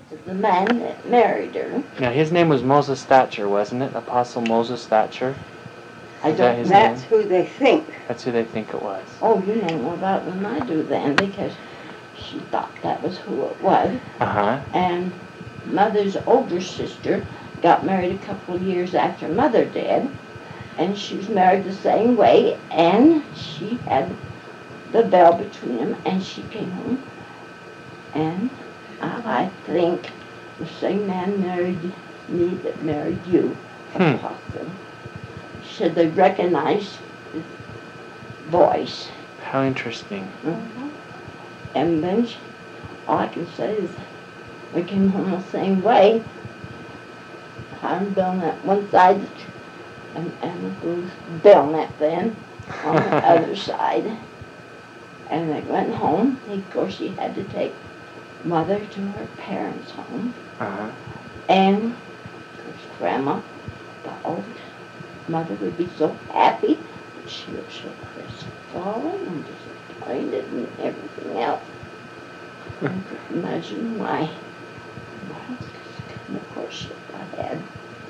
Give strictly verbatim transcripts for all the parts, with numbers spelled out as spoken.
the man that married her. Now, his name was Moses Thatcher, wasn't it? Apostle Moses Thatcher? I Is that don't his know. That's name? who they think. That's who they think it was. Oh, you know more about it than I do then, because she thought that was who it was. Uh-huh. And Mother's older sister got married a couple of years after Mother did, and she was married the same way, and she had the veil between them, and she came home, and I think the same man married me that married you, Hmm. Apostle. Should they recognize his voice? How interesting. Mhm. And then she, all I can say is we came home the same way. I'm Belknap one side, and Anna was Belknap then on the other side. And they went home. Of course, she had to take Mother to her parents' home. Uh-huh. And of course, Grandma, the old Mother would be so happy, but she was so crestfallen and disappointed and everything else. I could imagine why. Well, and of course, I had.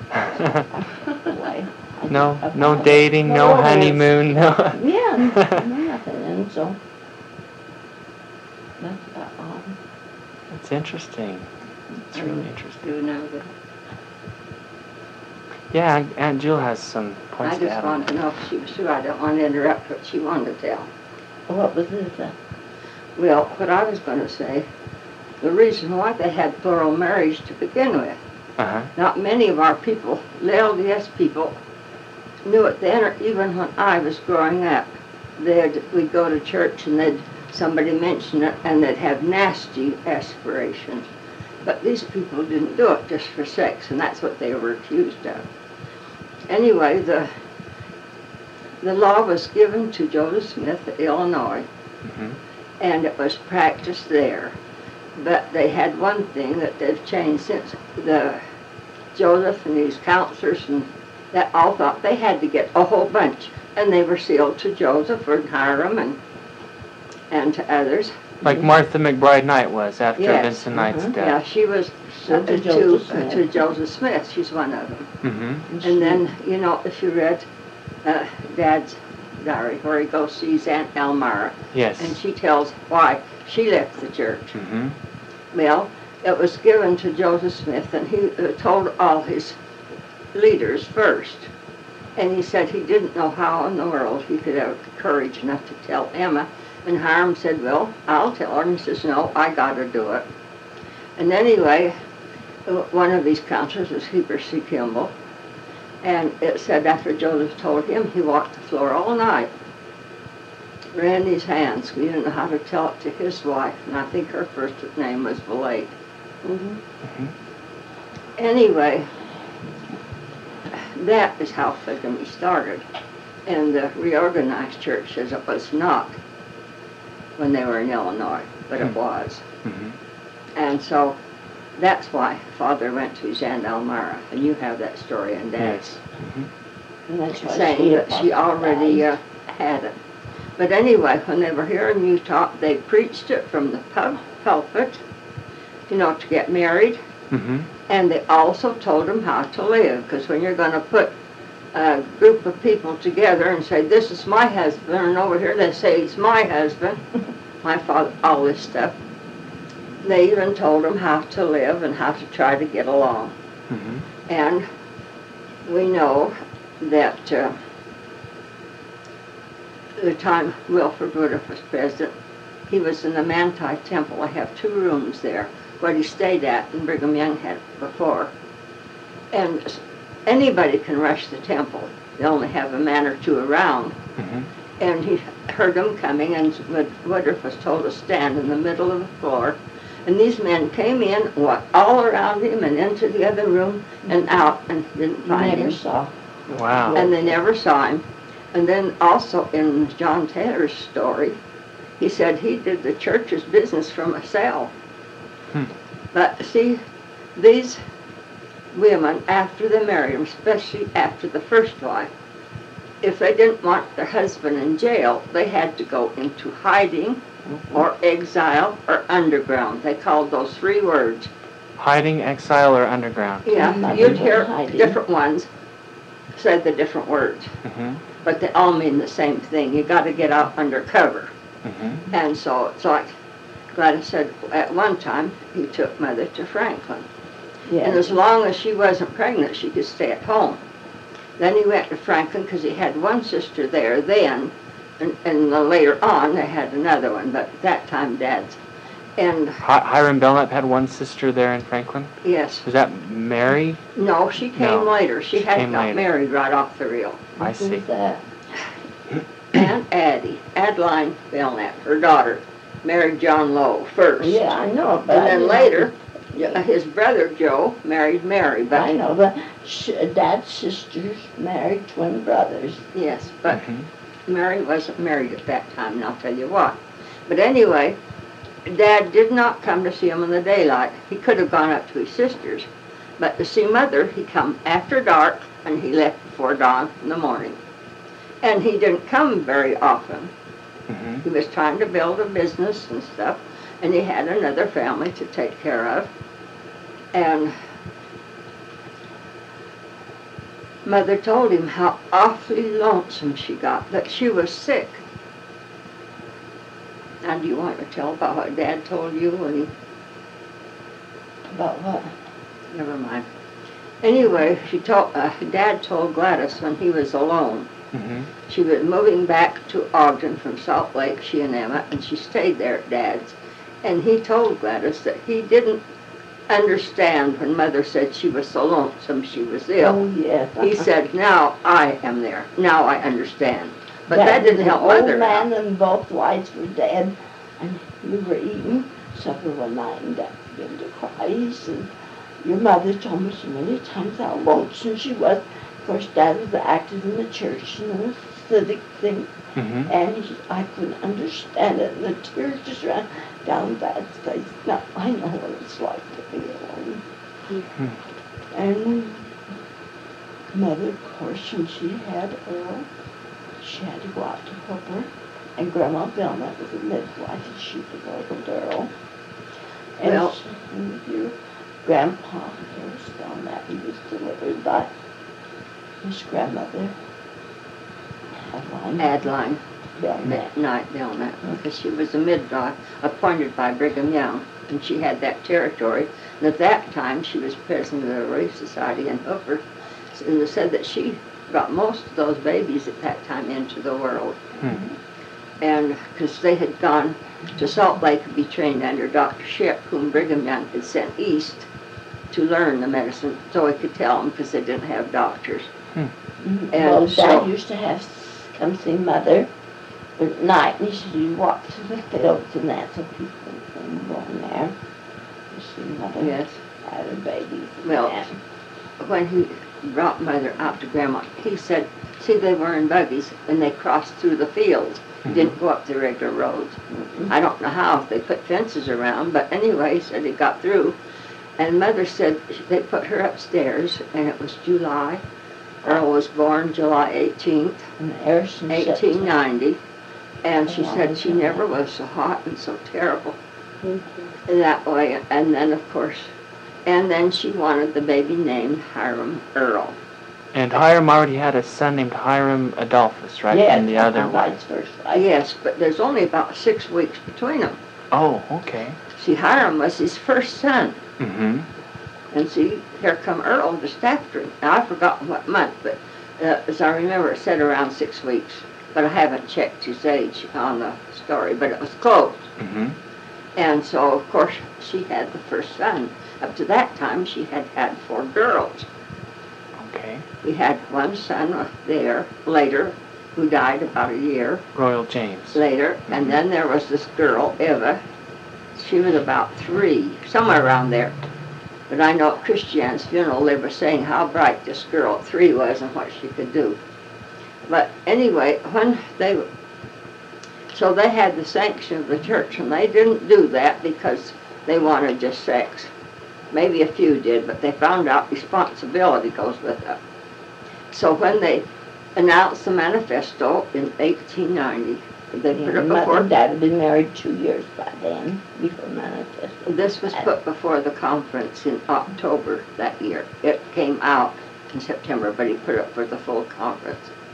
Why, I No, did- no about- dating, no romance. honeymoon, no. Yeah, no nothing, and so that's about all. That's interesting. It's really interesting. Do know that. Yeah, Aunt- Aunt Jewel has some I points to just add on want to know if she was sure. I don't want to interrupt what she wanted to tell. What was this? Uh, Well, what I was going to say, the reason why they had plural marriage to begin with. Uh-huh. Not many of our people, the L D S people, knew it then, or even when I was growing up. They'd, we'd go to church and they'd somebody mention it and they'd have nasty aspirations. But these people didn't do it just for sex, and that's what they were accused of. Anyway, the the law was given to Joseph Smith of Illinois, Mm-hmm. and it was practiced there. But they had one thing that they've changed since the Joseph and these counselors and that all thought they had to get a whole bunch, and they were sealed to Joseph or Hiram and and to others. Like Martha McBride Knight was after Yes. Vincent Knight's Mhm. Yeah, death. she was So uh, to to Joseph uh, Smith. to Joseph Smith. She's one of them. Mm-hmm. And then, you know, if you read uh, Dad's diary, where he goes sees Aunt Elmira, Yes. and she tells why she left the church. Mm-hmm. Well, it was given to Joseph Smith, and he uh, told all his leaders first. And he said he didn't know how in the world he could have courage enough to tell Emma. And Hiram said, well, I'll tell her. And he says, no, I got to do it. And anyway, uh, one of these counselors was Heber C. Kimball. And it said after Joseph told him, he walked the floor all night, ran his hands. We didn't know how to tell it to his wife, and I think her first name was Valade. mhm. Anyway, that is how polygamy started. And the reorganized church says it was not when they were in Illinois, but it Hmm. was. Mm-hmm. And so that's why Father went to his Aunt Elmira, and you have that story in Dad's. Yes. Mm-hmm. And that's why Saying that she apostle already died. uh, had it. But anyway, when they were here in Utah, they preached it from the pul- pulpit, you know, to get married. Mm-hmm. And they also told them how to live, because when you're going to put a group of people together and say, this is my husband, and over here they say, he's my husband, my father, all this stuff. They even told them how to live and how to try to get along. Mm-hmm. And we know that uh, the time Wilford Woodruff was president, he was in the Manti Temple. I have two rooms there, where he stayed at, and Brigham Young had it before. And s- anybody can rush the temple. They only have a man or two around. Mm-hmm. And he heard them coming, and Wood- Woodruff was told to stand in the middle of the floor. And these men came in, walked all around him and into the other room and out, and didn't You find never him. saw. Wow. And they never saw him. And then also in John Taylor's story, he said he did the church's business from a cell. Hmm. But see, these women, after they married him, especially after the first wife, if they didn't want their husband in jail, they had to go into hiding or exile or underground. They called those three words. Hiding, exile, or underground? Yeah, Mother you'd was hear hiding. different ones say the different words, Mm-hmm. but they all mean the same thing. You got to get out undercover. Mm-hmm. And so it's like Gladys said at one time, he took Mother to Franklin. And as Yeah. long as she wasn't pregnant, she could stay at home. Then he went to Franklin because he had one sister there then, and, and then later on they had another one, but at that time Dad's. And Hi- Hiram Belknap had one sister there in Franklin. yes, Was that Mary? no, she came No, later. She, she had came got later. married right off the reel. I Who's see. that? Aunt Addie, Adeline Belknap, her daughter, married John Lowe first. Yeah, I know, but And I then didn't- later, uh, his brother Joe married Mary, I but know, but sh- Dad's sisters married twin brothers. yes, but Mhm. Mary wasn't married at that time, and I'll tell you why. But anyway, Dad did not come to see him in the daylight. He could have gone up to his sisters, but to see Mother, he come after dark, and he left before dawn in the morning. And he didn't come very often. Mhm. He was trying to build a business and stuff, and he had another family to take care of. And Mother told him how awfully lonesome she got, that she was sick. Now, do you want to tell about what Dad told you when he, About what? never mind. Anyway, she told, uh, Dad told Gladys when he was alone. Mhm. She was moving back to Ogden from Salt Lake, she and Emma, and she stayed there at Dad's. And he told Gladys that he didn't understand when Mother said she was so lonesome she was ill. Oh, yes. He said, now I am there. Now I understand. But that, was didn't an help old Mother man out. and both wives were dead, and we were eating supper one night, and Dad began to cry. He said, your mother told me so many times how lonesome she was. Of course, Dad was active in the church and the civic thing, Mhm. and he, I couldn't understand it, and the tears just ran down Dad's face. Now, I know what it's like to be alone. Hmm. And Mother, of course, when she had Earl, she had to go out to help her. And Grandma Belknap was a midwife, and she was Earl. And, Well- she, and your Grandpa, Harris Belknap, he was delivered by his grandmother, Adeline Adeline Belknap. Night Belknap, because she was a midwife appointed by Brigham Young, and she had that territory. And at that time, she was president of the Relief Society in Hooper, and they said that she brought most of those babies at that time into the world. Hmm. And because they had gone to Salt Lake to be trained under Doctor Shipp, whom Brigham Young had sent east to learn the medicine, so he could tell them because they didn't have doctors. Mhm. And Well, so- Dad used to have s- come see Mother at night, and he said you walk through the fields and that, so people can go in there to see Mother Yes. had her babies. and Well, that. When he brought Mother out to Grandma, he said, see, they were in buggies, and they crossed through the fields, didn't go up the regular roads. Mhm. I don't know how, if they put fences around, but anyway, he said he got through. And Mother said they put her upstairs, and it was July. Earl was born July eighteenth, And Harrison eighteen ninety. And she Oh, said she wow. never was so hot and so terrible Mhm. that way. And then, of course, and then she wanted the baby named Hiram Earl. And Hiram already had a son named Hiram Adolphus, right? Yeah, And the other and one. vice versa. Yes, but there's only about six weeks between them. Oh, okay. See, Hiram was his first son. Mm-hmm. And see, here come Earl just after him. Now, I've forgotten what month, but uh, as I remember, it said around six weeks. But I haven't checked his age on the story, but it was close. Mm-hmm. And so, of course, she had the first son. Up to that time, she had had four girls. Okay. We had one son there later, who died about a year Royal James. later. And then there was this girl, Eva. She was about three, somewhere around there. But I know at Christiane's funeral they were saying how bright this girl at three was and what she could do. But anyway, when they, so they had the sanction of the church, and they didn't do that because they wanted just sex. Maybe a few did, but they found out responsibility goes with it. So when they announced the manifesto in eighteen ninety, They You put know, it Mother before, and Dad had been married two years by then, before manifest. this was put before the conference in October that year. It came out in September, but he put it for the full conference.